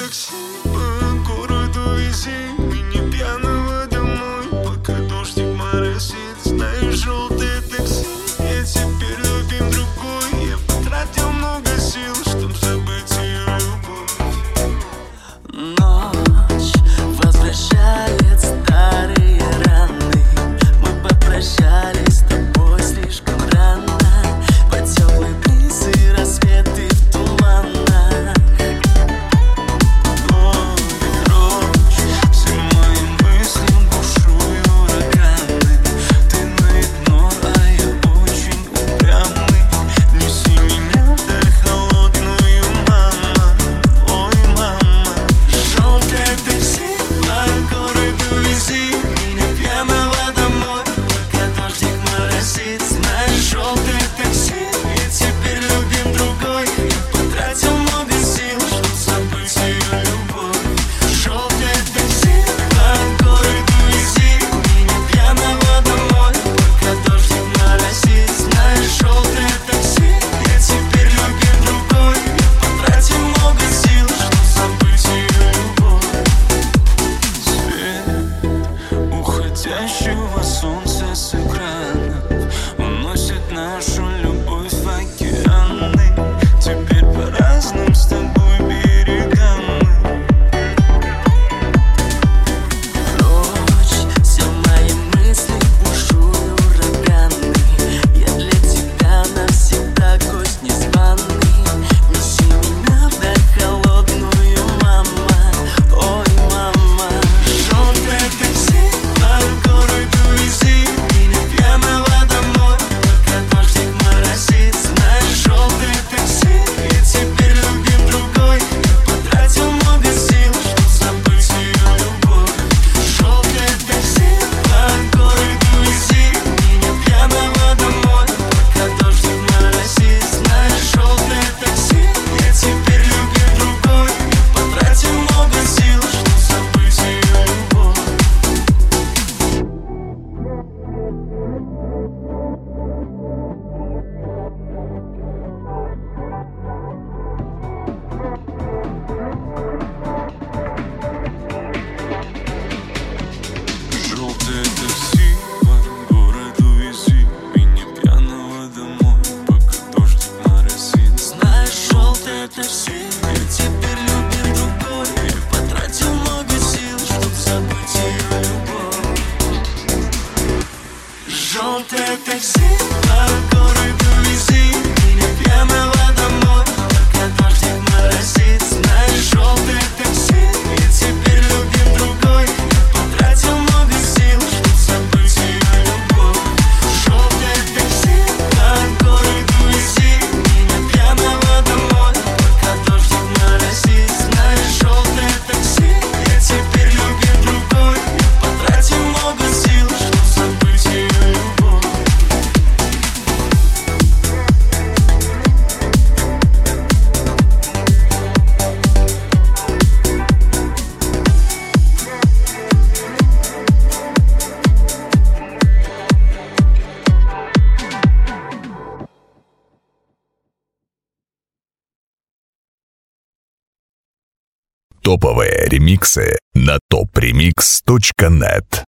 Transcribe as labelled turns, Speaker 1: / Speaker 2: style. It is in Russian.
Speaker 1: такси по городу, вези меня пьяного домой, пока дождик моросит. Знаешь, желтое такси, я теперь любим другой. Я потратил много сил, чтоб забыть ее любовь.
Speaker 2: Ночь возвращает старые раны. Мы попрощались с тобой слишком рано. Под теплый бриз и рассветы в туманах.
Speaker 1: Прочь, все мои мысли бушуют ураганы. Ты на игнор, а я очень упрямый. Неси меня в холодную, мама. Ой, мама.
Speaker 2: Желтое такси по городу, вези меня пьяного домой, пока дождик моросит. Знаешь, желтое такси, и теперь любим другой. Я потратил много сил, чтоб забыть ее любовь. Желтое такси по городу, вези меня пьяного домой, пока дождик моросит. Знаешь, желтое такси, и теперь любим другой. Я потратил много сил, чтоб забыть ее любовь.
Speaker 1: Свет уходящего солнца с экранов уносит нашу любовь в океаны. Теперь по разным с тобой берегам мы.
Speaker 2: Прочь, все мои мысли бушуют ураганы. Я для тебя навсегда гость незваный. Неси меня в холодную, мама. Ой, мама. Желтое такси по городу, вези меня пьяного домой, пока дождик моросит. Знаешь, желтое такси, и теперь любим другой. Я потратил много сил, чтоб забыть ее любовь. Желтое такси по городу, вези меня пьяного домой, пока дождик моросит. Знаешь, желтое такси, и теперь любим другой. Я потратил много сил, чтоб забыть ее любовь.
Speaker 1: Желтое такси по городу, вези меня пьяного домой, пока дождик моросит.
Speaker 2: Знаешь, желтое такси, и теперь любим другой. Я потратил много сил, чтоб забыть ее любовь. Желтое такси по городу, вези меня пьяного домой, пока дождик моросит. Знаешь, желтое такси, и теперь любим другой. Я потратил много сил, чтоб забыть ее любовь. Желтое такси по городу, вези меня пьяного домой, пока дождик моросит. Знаешь, желтое такси, и теперь любим другой. Я потратил много сил, чтоб забыть ее любовь.
Speaker 3: Топовые ремиксы на topremix.net.